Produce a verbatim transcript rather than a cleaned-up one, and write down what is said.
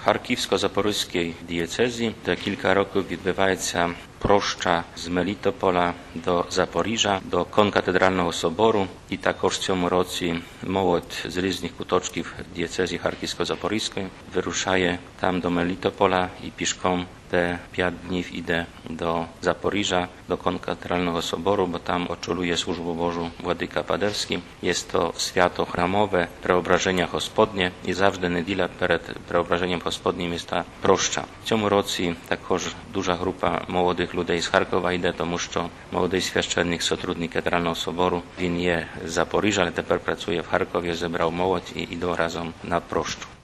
Харківсько-Запорізькій diecezji to kilka rokів відбувається проща з Мелітополя до Запоріжжя, до Конкатедрального собору. І також в цьому році молодь з різних куточків дієцезії Харківсько-Запорізької вирушає там до Мелітополя і пішком te pięć dni idę do Zaporiża, do Konkatedralnego Soboru, bo tam oczuluje służbę Bożą Władyka Paderski. Jest to święto chramowe, preobrażenia Gospodnie i zawsze niedziela przed preobrażeniem Gospodnim jest ta proszcza. W tym roku також duża grupa młodych ludzi z Charkowa idzie, тому що молодий священник, сотрудник Каtedralnego Soboru, він є з Запоріжжя, ale teraz pracuje w Charkowie, zebrał młodź i idą razem na proszczu.